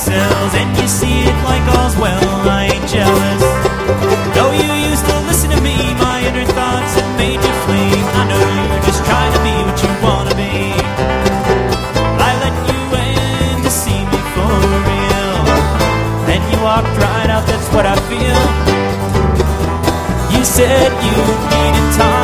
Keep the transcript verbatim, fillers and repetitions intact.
cells, and you see it like all's well. I ain't jealous. Though you used to listen to me, my inner thoughts have made you flame. I know you're just trying to be what you wanna be. I let you in to see me for real, then you walked right out, that's what I feel. You said you needed time.